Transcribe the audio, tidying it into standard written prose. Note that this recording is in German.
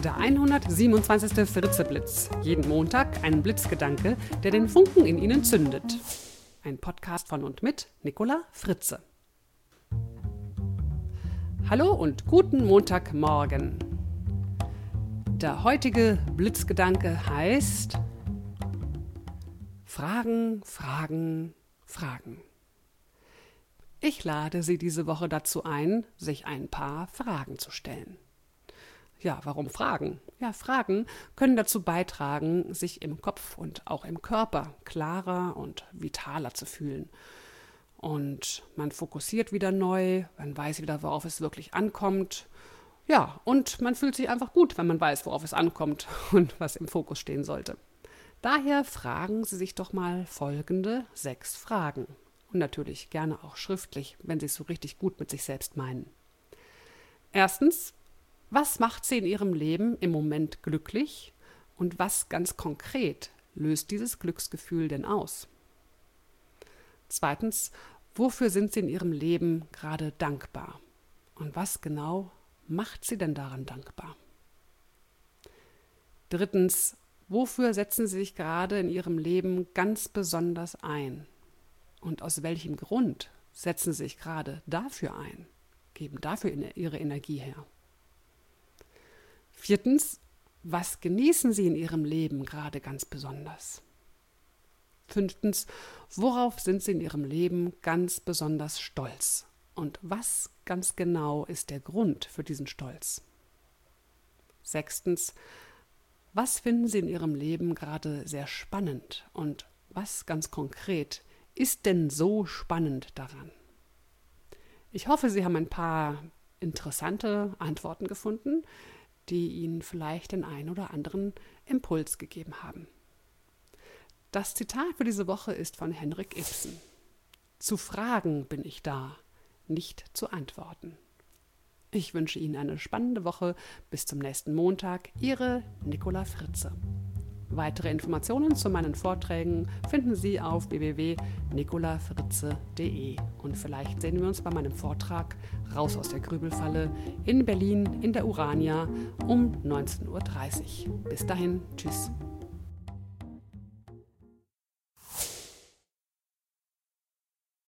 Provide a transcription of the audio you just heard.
Der 127. Fritze-Blitz. Jeden Montag ein Blitzgedanke, der den Funken in Ihnen zündet. Ein Podcast von und mit Nicola Fritze. Hallo und guten Montagmorgen. Der heutige Blitzgedanke heißt Fragen, Fragen, Fragen. Ich lade Sie diese Woche dazu ein, sich ein paar Fragen zu stellen. Ja, warum Fragen? Ja, Fragen können dazu beitragen, sich im Kopf und auch im Körper klarer und vitaler zu fühlen. Und man fokussiert wieder neu, man weiß wieder, worauf es wirklich ankommt. Ja, und man fühlt sich einfach gut, wenn man weiß, worauf es ankommt und was im Fokus stehen sollte. Daher fragen Sie sich doch mal folgende 6 Fragen. Und natürlich gerne auch schriftlich, wenn Sie es so richtig gut mit sich selbst meinen. Erstens, was macht Sie in Ihrem Leben im Moment glücklich und was ganz konkret löst dieses Glücksgefühl denn aus? Zweitens, wofür sind Sie in Ihrem Leben gerade dankbar und was genau macht Sie denn daran dankbar? Drittens, wofür setzen Sie sich gerade in Ihrem Leben ganz besonders ein? Und aus welchem Grund setzen Sie sich gerade dafür ein? Geben dafür Ihre Energie her? Viertens, was genießen Sie in Ihrem Leben gerade ganz besonders? Fünftens, worauf sind Sie in Ihrem Leben ganz besonders stolz? Und was ganz genau ist der Grund für diesen Stolz? Sechstens, was finden Sie in Ihrem Leben gerade sehr spannend? Und was ganz konkret ist denn so spannend daran? Ich hoffe, Sie haben ein paar interessante Antworten gefunden, die Ihnen vielleicht den einen oder anderen Impuls gegeben haben. Das Zitat für diese Woche ist von Henrik Ibsen. Zu fragen bin ich da, nicht zu antworten. Ich wünsche Ihnen eine spannende Woche. Bis zum nächsten Montag. Ihre Nicola Fritze. Weitere Informationen zu meinen Vorträgen finden Sie auf www.nicolafritze.de. Und vielleicht sehen wir uns bei meinem Vortrag Raus aus der Grübelfalle in Berlin in der Urania um 19:30 Uhr. Bis dahin, tschüss.